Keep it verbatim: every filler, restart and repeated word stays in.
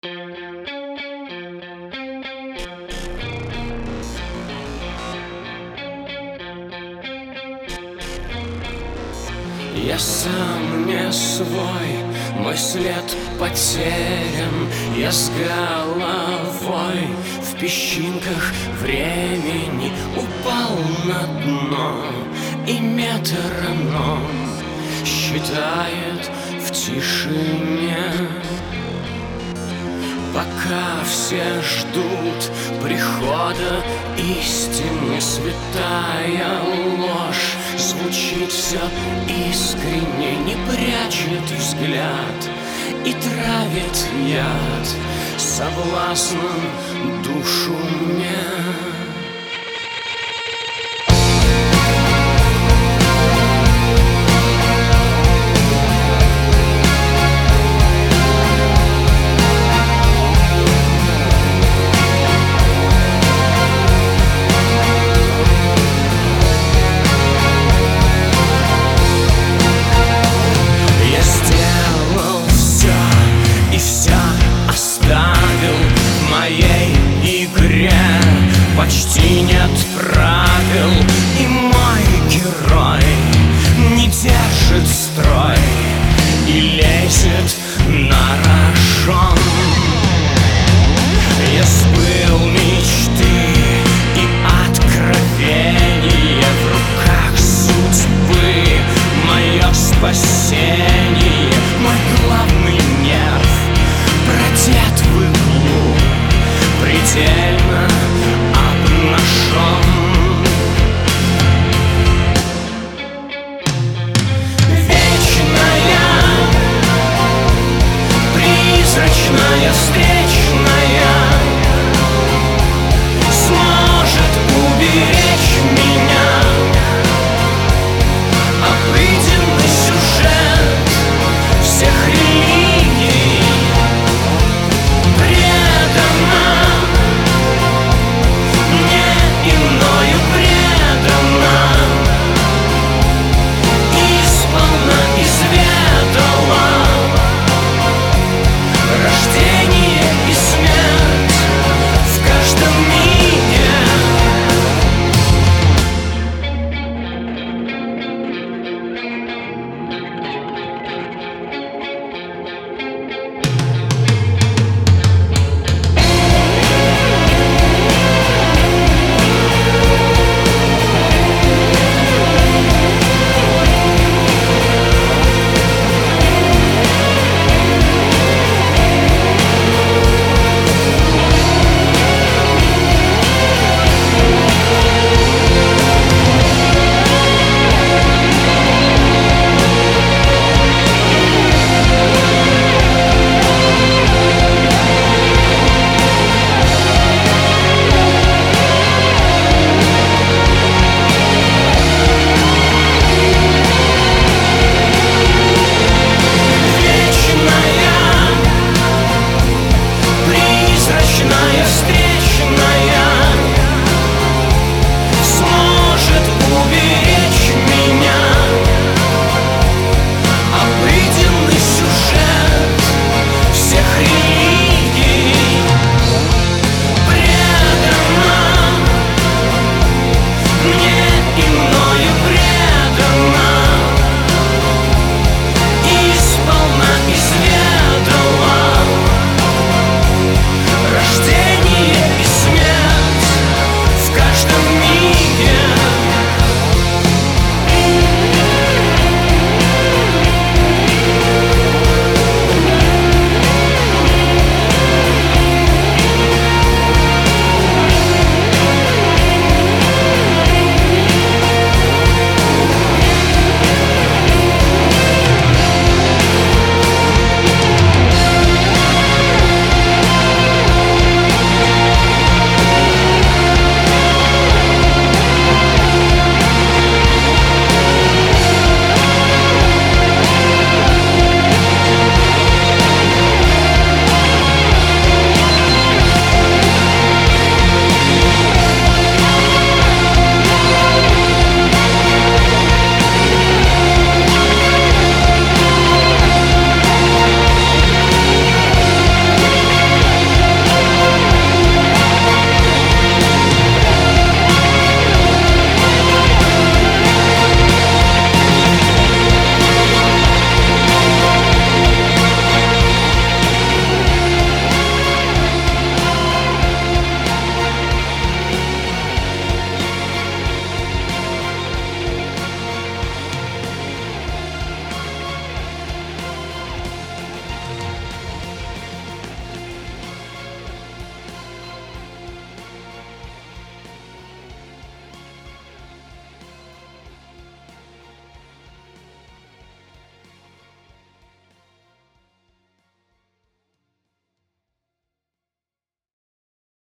Я сам не свой, мой след потерян. Я с головой в песчинках времени упал на дно, и метроном считает в тишине. Пока все ждут прихода истины, святая ложь звучит все искренне, не прячет взгляд и травит яд соблазном душу мне. Почти нет правил, и мой герой не держит строй и лезет на рожон. Я сбыл мечты и откровения, в руках судьбы мое спасение. Мой главный нерв продет в иглу, предельно обнажен.